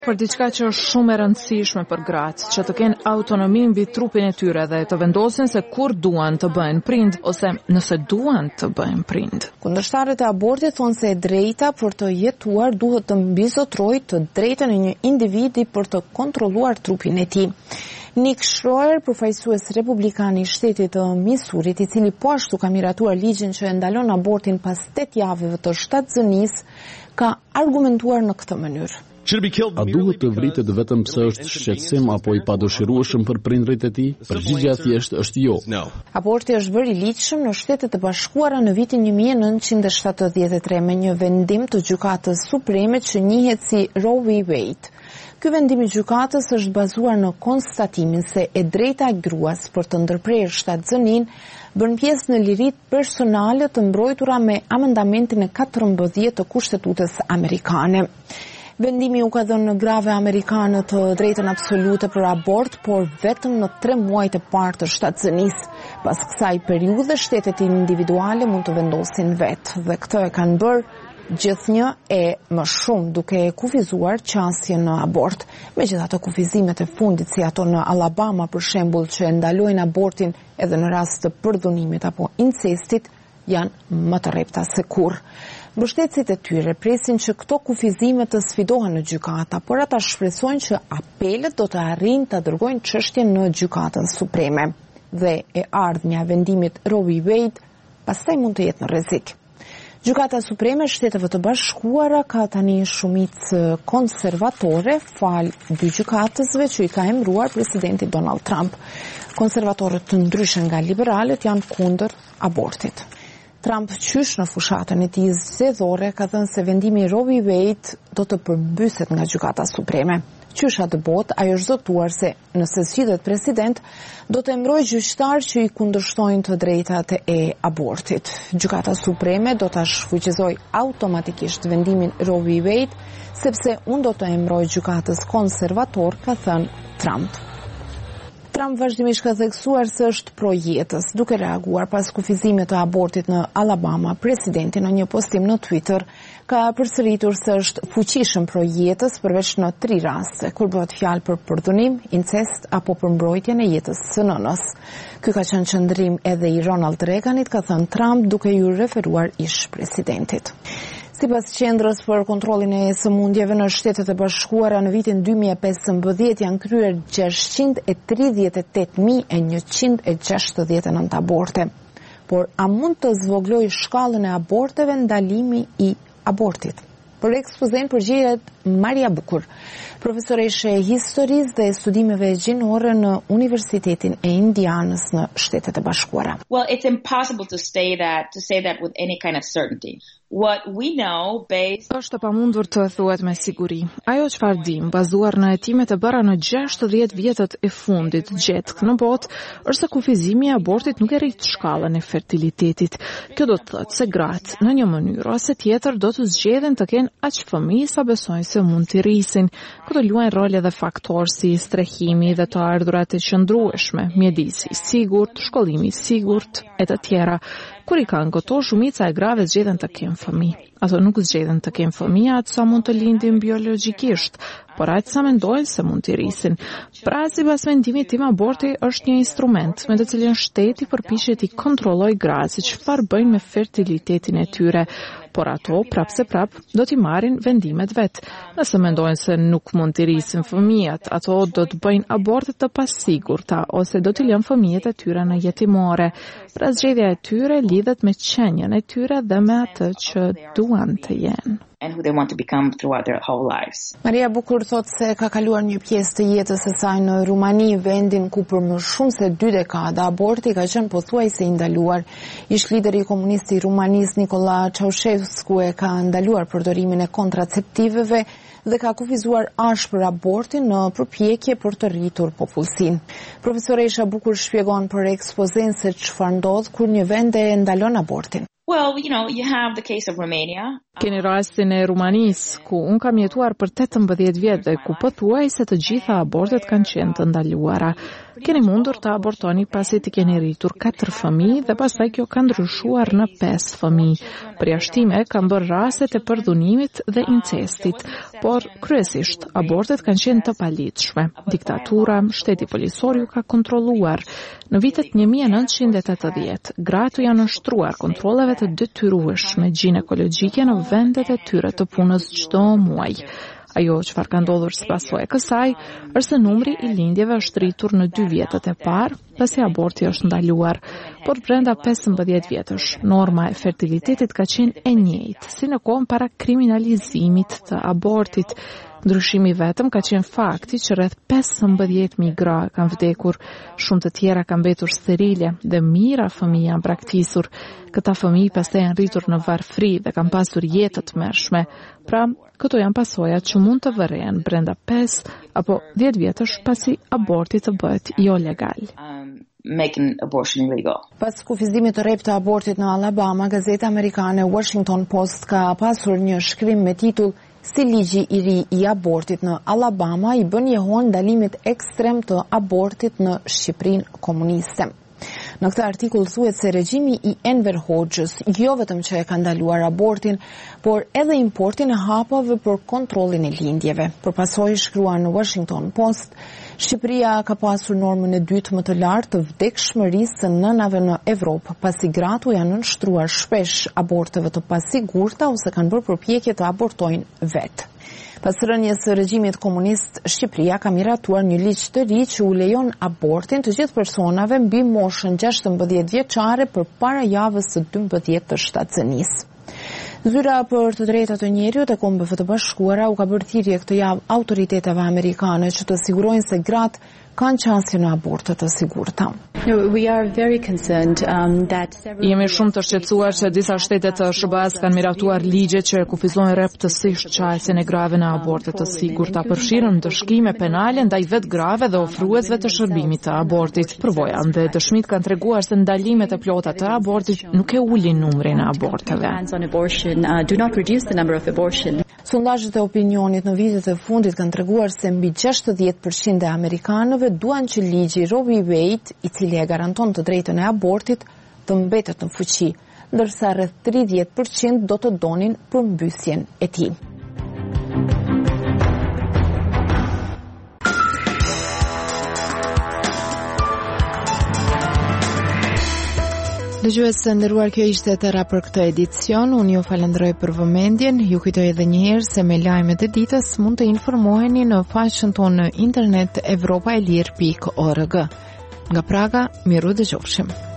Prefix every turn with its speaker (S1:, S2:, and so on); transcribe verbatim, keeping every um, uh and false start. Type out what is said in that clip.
S1: Për diçka që është shumë e rëndësishme për gratë, që të kenë autonomi mbi trupin e tyre dhe të vendosin se kur duan të bëhen prind ose nëse duan të bëhen prind.
S2: Kundërshtarët e abortit thonë se e drejta për të jetuar duhet të mbizotrojë të drejtën e një individi për të kontrolluar trupin e tij. Nick Schroer, përfaqësues republikan i shtetit të Misurit, i cili po ashtu ka miratuar ligjin që e ndalon abortin pas tetë javëve të shtatzënisë, ka argumentuar në këtë mënyrë.
S3: A duhet të vritet vetëm pse është shqetësim apo i padëshirueshëm për prindrit e tij? Përgjigjja thjesht është jo.
S2: Aborti është bërë i ligjshëm në Shtetet e Bashkuara në vitin një mijë e nëntëqind e shtatëdhjetë e tre me një vendim të Gjykatës Supreme që njihet si Roe v. Wade. Ky vendim i gjykatës është bazuar në konstatimin se e drejta e gruas për të ndërprerë shtatzëninë bën pjesë në liritë personale të mbrojtura me amendamentin e katërmbëdhjetë të Kushtetutës amerikane. Vendimi u ka dhënë në grave amerikane të drejtën absolute për abort, por vetëm në tre muajt e parë të shtatzënisë. Pas kësaj periudhe, shtetet individuale mund të vendosin vetë dhe këtë e kanë bërë gjithnjë e më shumë duke e kufizuar qasjen në abort. Megjithatë, kufizimet e fundit si ato në Alabama për shembull që e ndalojnë abortin edhe në rast të përdhunimit apo incestit janë më të rrepta se kurrë. Mbështetësit e tyre presin që këto kufizime të sfidohen në gjykata, por ata shpresojnë që apelet do të arrijnë ta dërgojnë çështjen në Gjykatën Supreme dhe e ardhmja e vendimit Roe v. Wade pastaj mund të jetë në rrezik. Gjykata Supreme e Shteteve të Bashkuara ka tani shumicë konservatore fal dy gjykatësve që i ka emëruar presidenti Donald Trump. Konservatorët të ndryshëm nga liberalët janë kundër abortit. Trump, qysh në fushatën e tij zgjedhore, ka thënë se vendimi Roe v. Wade do të përmbyset nga Gjykata Supreme. Qysha të bot, ajo është zotuar se nëse zgjidhet president, do të emërojë gjyqtar që i kundërshtojnë të drejtat e abortit. Gjykata Supreme do ta shfuqizojë automatikisht vendimin Roe v. Wade, sepse unë do të emërojë gjykatës konservator, ka thënë Trump. Trump vazhdimisht ka theksuar se është pro jetës, duke reaguar pas kufizimit të abortit në Alabama. Presidenti në një postim në Twitter ka përsëritur se është fuqishëm pro jetës përveç në tri raste, kur bëhet fjalë për përdhunim, incest apo për mbrojtjen e jetës së nënës. Ky ka qenë qëndrim edhe i Ronald Reaganit, ka thënë Trump duke ju referuar ish presidentit. Sipas Qendrës për kontrollin e sëmundjeve në Shtetet e Bashkuara, në vitin dy mijë e pesëmbëdhjetë janë kryer gjashtëqind e tridhjetë e tetë mijë e njëqind e gjashtëdhjetë e nëntë aborte. Por a mund të zvogëlojë shkallën e aborteve ndalimi i abortit? Për ekspozen përgjigjet Maria Bukur, profesoreshe e historisë dhe studimeve gjinore në Universitetin e Indianës në Shtetet e Bashkuara.
S4: Well, it's impossible to say that to say that with any kind of certainty. What we know based
S1: Është e pamundur të thuhet me siguri. Ajo çfarë dim, bazuar në hetimet e bëra në gjashtëdhjetë vjetët e fundit gjetk në botë, është se kufizimi i abortit nuk e rrit shkallën e fertilitetit. Kjo do të thotë se gratë në një mënyrë ose tjetër do të zgjedhin të kenë aq fëmijë sa besojnë se mund t'i rrisin. Këto luajnë rol edhe faktorë si strehimi dhe të ardhurat e qëndrueshme, mjedisi i sigurt, shkollimi i sigurt e të tjera. Kur i kanë këto, shumica e grave zgjedhin të kenë fëmijë. Ato nuk zgjedhin të kenë fëmijë atë sa mund të lindin biologjikisht, por atë sa mendojnë se mund t'i rrisin. Pra, sipas vendimit tim, aborti është një instrument me të cilin shteti përpiqet i kontrollojë gratë se çfarë bëjnë me fertilitetin e tyre, por ato prap se prap do t'i marrin vendimet vet. Nëse mendojnë se nuk mund t'i rrisin fëmijët, ato do të bëjnë aborte të pasigurta ose do t'i lënë fëmijët e tyre në jetimore. Pra zgjedhja e tyre lidhet me qenjen e tyre dhe me atë që duan të jenë.
S4: and who they want to become throughout their whole lives.
S2: Maria Bukur thot se ka kaluar një pjesë të jetës së saj në Rumani, vendin ku për më shumë se dy dekada aborti ka qenë pothuajse i ndaluar. Ish lideri komunist i Rumanisë Nicola Ceausescu e ka ndaluar përdorimin e kontraceptiveve dhe ka kufizuar ashpër abortin në përpjekje për të rritur popullsinë. Profesoresha Bukur shpjegon për ekspozen se çfarë ndodh kur një vend e ndalon abortin.
S4: Well, you know, you have the case of Romania.
S1: Keni rastin e Rumanisë, ku unë kam jetuar për tetëmbëdhjetë vjet dhe ku pothuajse të gjitha abortet kanë qenë të ndaluara. keni mundur të abortoni pasi të keni rritur katër fëmijë dhe pastaj kjo ka ndryshuar në pesë fëmijë. Përjashtime kanë bërë raste të përdhunimit dhe incestit, por kryesisht abortet kanë qenë të paligjshme. Diktatura, shteti policor ju ka kontrolluar. Në vitet një mijë e nëntëqind e tetëdhjetë, gratë janë ushtruar kontrolleve të detyrueshme ginekologjike në vendet e tyre të punës çdo muaj. Ajo çfarë ka ndodhur së pasojë kësaj është se numri i lindjeve është rritur në dy vjetët e parë, pasi aborti është ndaluar, por brenda pesëmbëdhjetë vjetësh, norma e fertilitetit ka qenë e njëjtë, si në kohën para kriminalizimit të abortit. Ndryshimi vetëm ka qenë fakti që rreth pesëmbëdhjetë mijë gra kanë vdekur, shumë të tjera kanë mbetur sterile dhe mijëra fëmijë janë braktisur. Këta fëmijë pastaj janë rritur në varfëri dhe kanë pasur jetë të tmerrshme. Pra, këto janë pasojat që mund të vërrehen brenda pesë apo dhjetë vjetësh pasi aborti të bëhet jo legal.
S4: Making abortion legal.
S2: Pas kufizimit të rreptë të abortit në Alabama, gazeta amerikane Washington Post ka pasur një shkrim me titull Si ligji i ri i abortit në Alabama i bën jehon ndalimit ekstrem të abortit në Shqipërinë komuniste. Në këtë artikull thuhet se regjimi i Enver Hoxhës jo vetëm që e ka ndaluar abortin, por edhe importin e hapave për kontrollin e lindjeve. Për pasojë, shkruar në Washington Post, Shqipëria ka pasur normën e dytë më të lartë të vdekshmërisë së nënave në Evropë, pasi gratë janë nënshtruar shpesh aborteve të pasigurta ose kanë bërë përpjekje të abortojnë vetë. Pas rënies së regjimit komunist, Shqipëria ka miratuar një ligj të ri që u lejon abortin të gjithë personave mbi moshën gjashtëmbëdhjetë vjeçare përpara javës së dymbëdhjetë të shtatënisë. Zyra për të drejtat e njerëzit e Kombeve të Bashkuara u ka bërë thirrje këtë javë autoriteteve amerikane që të sigurojnë se gratë kanë qasje në aborte të sigurta.
S1: Jemi shumë të shqetësuar se disa shtete të S B A-s kanë miratuar ligje që kufizojnë rreptësisht qasjen e grave në aborte të sigurta, përfshirën dëshkime penale ndaj vetë grave dhe ofruesve të shërbimit të abortit. Përvoja dhe dëshmit kanë treguar se ndalimet e plota të abortit nuk e ulin numrin e aborteve.
S2: Sondazhet e opinionit në vitet e fundit kanë treguar se mbi gjashtëdhjetë përqind e amerikanëve duan që ligji Roe v. Wade, i cili e garanton të drejtën e abortit, të mbetet në fuqi, ndërsa rreth tridhjetë përqind do të donin përmbysjen e tij. Dëgjues të nderuar, kjo ishte tëra për këtë edicion. Unë ju falenderoj për vëmendjen. Ju kujtoj edhe një herë se me lajmet e ditës mund të informoheni në faqen tonë në internet evropaelir pikë org. Nga Praga, miru dëgjofshim.